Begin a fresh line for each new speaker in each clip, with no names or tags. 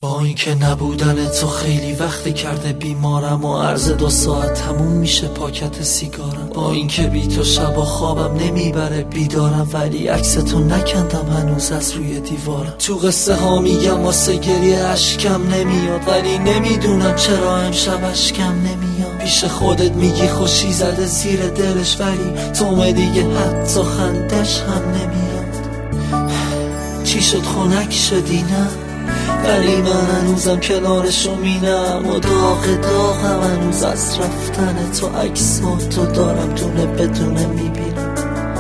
با اینکه نبودن تو خیلی وقت کرده بیمارم و عرض 2 ساعت تموم میشه پاکت سیگارم. با اینکه بی تو شبا خوابم نمیبره بیدارم، ولی عکس تو نکندم هنوز از روی دیوارم. تو قصه ها میگم واسه گریه اشکم نمیاد، ولی نمیدونم چرا امشب اشکم نمیاد. پیش خودت میگی خوشی زده زیر دلش، ولی تو دیگه حتی خندش هم نمیاد. چی شد خنک شدی نه؟ ولی من هنوزم کنارشو مینم و داغم هنوز از رفتن تو. عکساتو دارم دونه بدونه میبینم.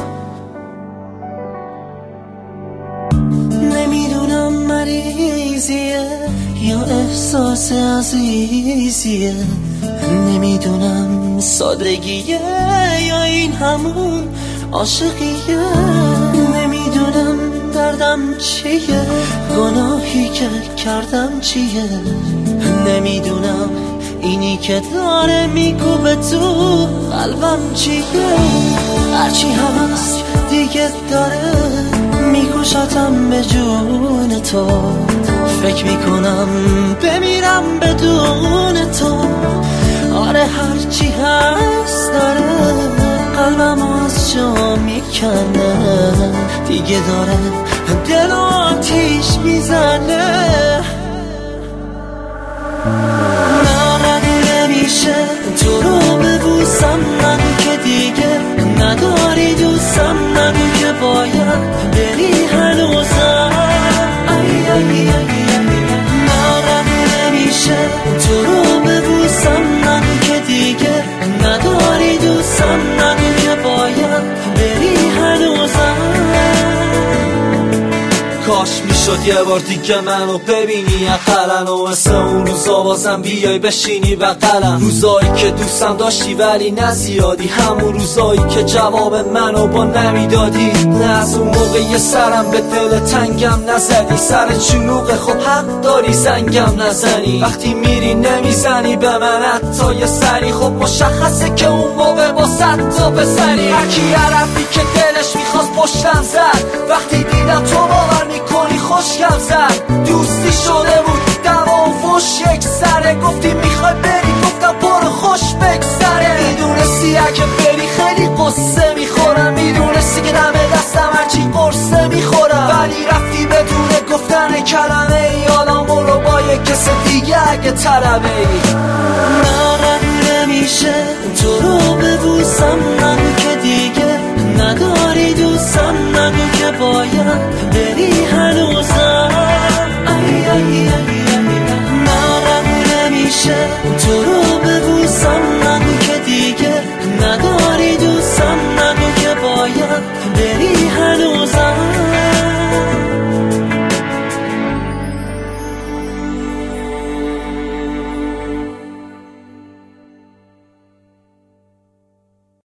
نمیدونم مریضیه یا احساس عزیزیه، نمیدونم سادگیه یا این همون عاشقیه، نمیدونم دردم چیه، گناهی که کردم چیه، نمیدونم اینی که داره میگوبه تو قلبم چیه. هرچی هست دیگه داره میکشتم به جون تو، فکر میکنم بمیرم بدون تو. آره هرچی هست داره قلبم از جا میکنه، دیگه داره دل آتیش میزنه. نه نمیشه تو رو ببوسم، من که دیگه نداری دوستم، من که باید بری هنوزم. نه نمیشه تو رو ببوسم، من که دیگه نداری دوستم، من که باید بری هنوزم. کاش میشد یه بار دیگه منو ببینی اقلن و مثل اون روزا بازم بیای بشینی بغلم. روزایی که دوستم داشتی ولی نه زیادی، همون روزایی که جواب منو با نمیدادی. نه از اون موقع یه سرم به دل تنگم نزدی، سر چلوغ خب حق داری زنگم نزنی. وقتی میری نمیزنی به من حتی یه سری، خب مشخصه که اون موقع با 100 تا بسری. هرکی عرفی که دلش میخواست پشتم زد، وقتی دیدم تو باور میکنی خوشگم زد. دوستی شده بود دوا و فش یک سره، گفتی میخوای بری گفتم برو خوش بگذره. میدونستی اگه بری خیلی قصه میخورم، میدونستی که دم دستم هرچی قرصه میخورم، ولی رفتی بدون گفتن کلمه ای. حالامو رو با یک کس دیگه اگه طلبه ای. نه نمیشه تو رو ببوسم، من که دیگه نداری دوستم، من که باید